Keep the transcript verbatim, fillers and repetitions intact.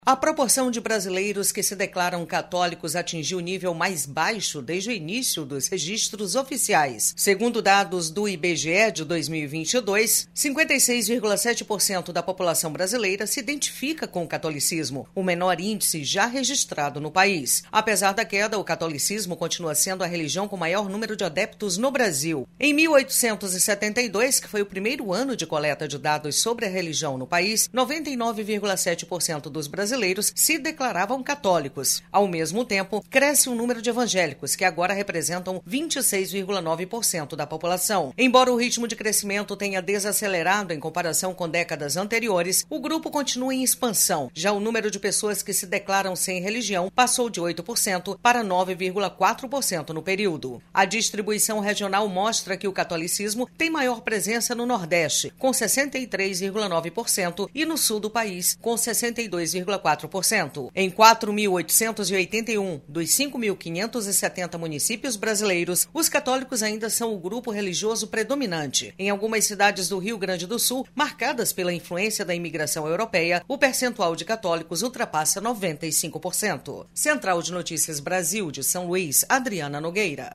A proporção de brasileiros que se declaram católicos atingiu o nível mais baixo desde o início dos registros oficiais. Segundo dados do I B G E de dois mil e vinte e dois, cinquenta e seis vírgula sete por cento da população brasileira se identifica com o catolicismo, o menor índice já registrado no país. Apesar da queda, o catolicismo continua sendo a religião com maior número de adeptos no Brasil. Em mil oitocentos e setenta e dois, que foi o primeiro ano de coleta de dados sobre a religião no país, noventa e nove vírgula sete por cento dos brasileiros brasileiros se declaravam católicos. Ao mesmo tempo, cresce o número de evangélicos, que agora representam vinte e seis vírgula nove por cento da população. Embora o ritmo de crescimento tenha desacelerado em comparação com décadas anteriores, o grupo continua em expansão. Já o número de pessoas que se declaram sem religião passou de oito por cento para nove vírgula quatro por cento no período. A distribuição regional mostra que o catolicismo tem maior presença no Nordeste, com sessenta e três vírgula nove por cento, e no sul do país, com sessenta e dois vírgula quatro por cento. Em quatro mil oitocentos e oitenta e um dos cinco mil quinhentos e setenta municípios brasileiros, os católicos ainda são o grupo religioso predominante. Em algumas cidades do Rio Grande do Sul, marcadas pela influência da imigração europeia, o percentual de católicos ultrapassa noventa e cinco por cento. Central de Notícias Brasil de São Luís, Adriana Nogueira.